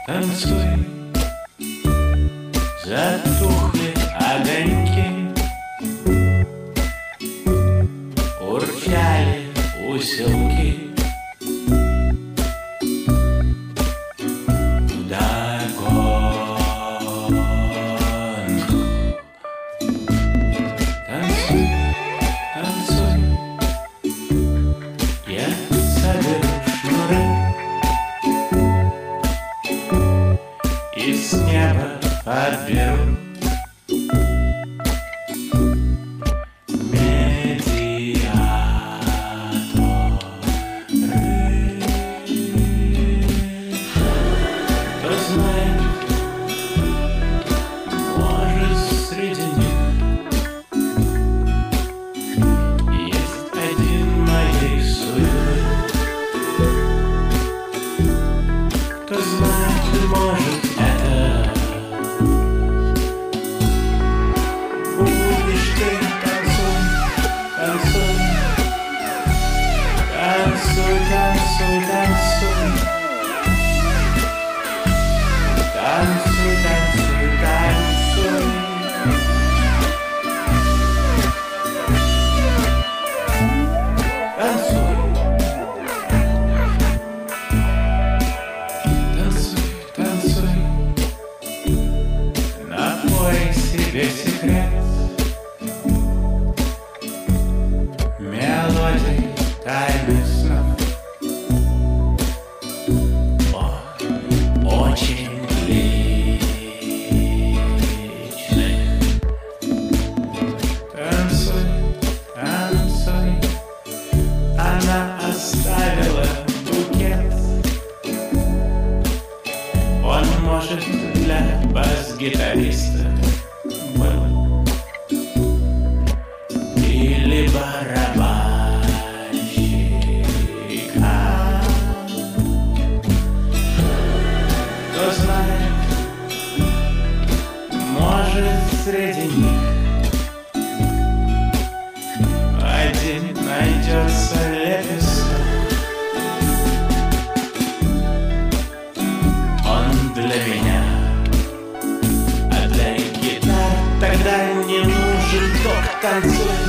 Танцуй, затухли огоньки, урчали усилки. Вдогонку. Танцуй, танцуй, я соберу шнуры и с неба подберу Кто знает, может, среди них есть один моей судьбы. Кто знает, может, это будешь ты. Танцуй, танцуй, танцуй, танцуй, танцуй. Танцуй, танцуй, танцуй. Танцуй. Танцуй, танцуй. Напой себе секрет мелодий тайных снов. Очень танцуй, танцуй. Она оставила букет. Он, может, для бас-гитариста был или барабанщика. Кто знает, может, среди них один найдется лепесток. Он для меня, а для гитар тогда не нужен ток. Танцуй,